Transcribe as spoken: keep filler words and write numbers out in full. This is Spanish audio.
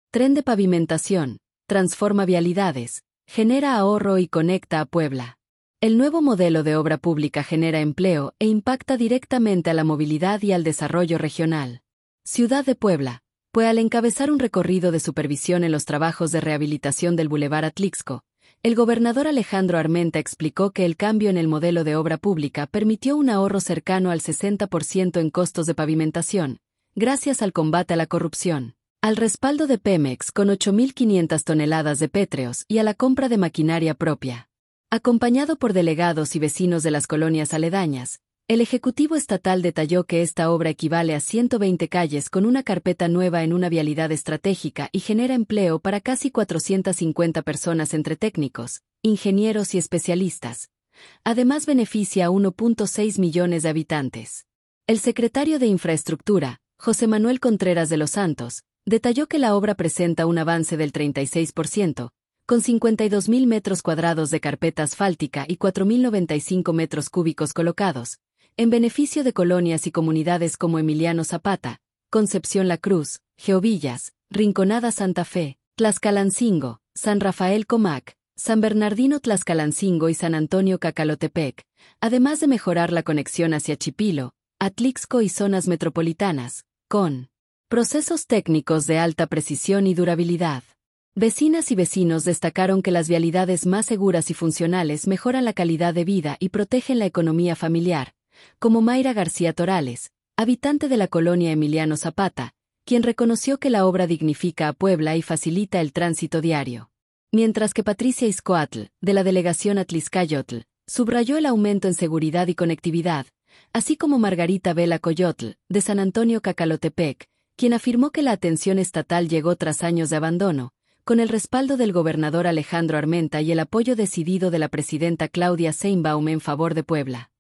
Tren de pavimentación, transforma vialidades, genera ahorro y conecta a Puebla. El nuevo modelo de obra pública genera empleo e impacta directamente a la movilidad y al desarrollo regional. Ciudad de Puebla, pues al encabezar un recorrido de supervisión en los trabajos de rehabilitación del Boulevard Atlixco, el gobernador Alejandro Armenta explicó que el cambio en el modelo de obra pública permitió un ahorro cercano al sesenta por ciento en costos de pavimentación, gracias al combate a la corrupción, al respaldo de Pemex con ocho mil quinientas toneladas de pétreos y a la compra de maquinaria propia. Acompañado por delegados y vecinos de las colonias aledañas, el Ejecutivo Estatal detalló que esta obra equivale a ciento veinte calles con una carpeta nueva en una vialidad estratégica y genera empleo para casi cuatrocientas cincuenta personas entre técnicos, ingenieros y especialistas. Además beneficia a uno punto seis millones de habitantes. El secretario de Infraestructura, José Manuel Contreras de los Santos, detalló que la obra presenta un avance del treinta y seis por ciento, con cincuenta y dos mil metros cuadrados de carpeta asfáltica y cuatro mil noventa y cinco metros cúbicos colocados, en beneficio de colonias y comunidades como Emiliano Zapata, Concepción La Cruz, Geovillas, Rinconada Santa Fe, Tlaxcalancingo, San Rafael Comac, San Bernardino Tlaxcalancingo y San Antonio Cacalotepec, además de mejorar la conexión hacia Chipilo, Atlixco y zonas metropolitanas, con procesos técnicos de alta precisión y durabilidad. Vecinas y vecinos destacaron que las vialidades más seguras y funcionales mejoran la calidad de vida y protegen la economía familiar, como Mayra García Torales, habitante de la colonia Emiliano Zapata, quien reconoció que la obra dignifica a Puebla y facilita el tránsito diario. Mientras que Patricia Izcoatl, de la delegación Atlixcayotl, subrayó el aumento en seguridad y conectividad, así como Margarita Vela Coyotl, de San Antonio Cacalotepec, quien afirmó que la atención estatal llegó tras años de abandono, con el respaldo del gobernador Alejandro Armenta y el apoyo decidido de la presidenta Claudia Sheinbaum en favor de Puebla.